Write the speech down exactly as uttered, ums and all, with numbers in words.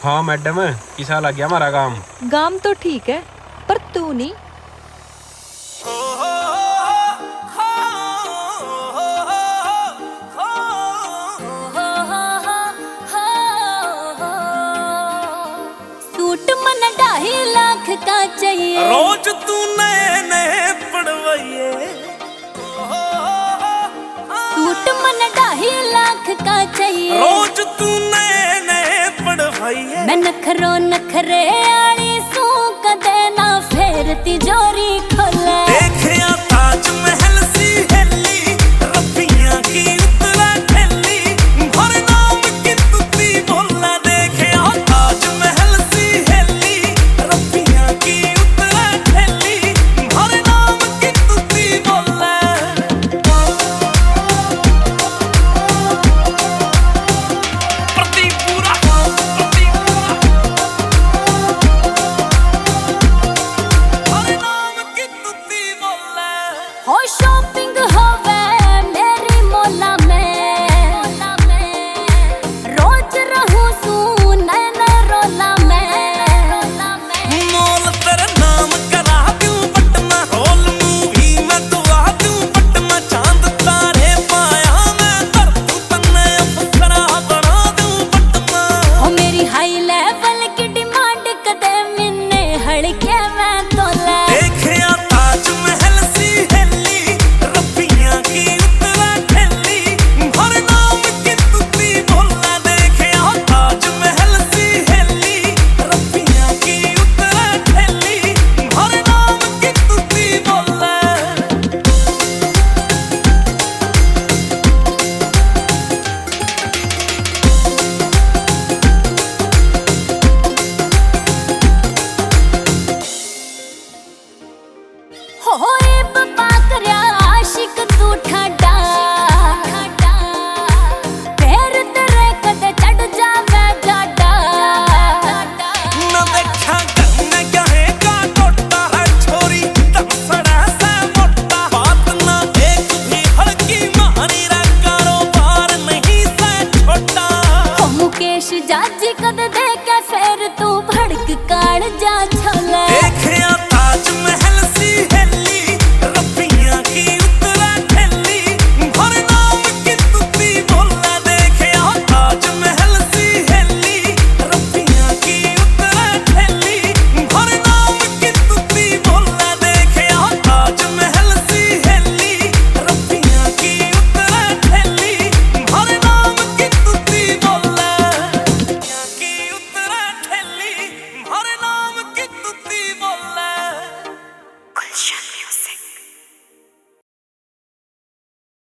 हाँ मैडम, किसा लग गया हमारा काम? गाम तो ठीक है पर तू नहीं। सूट मन ढाई लाख का चाहिए, रोज तू नए नए पड़वाइए। सूट मन ढाई लाख का चाहिए, रोज तू नए नए पड़वाइए। मैं नखरो नखरे आली सू कदे ना फेर तिजोरी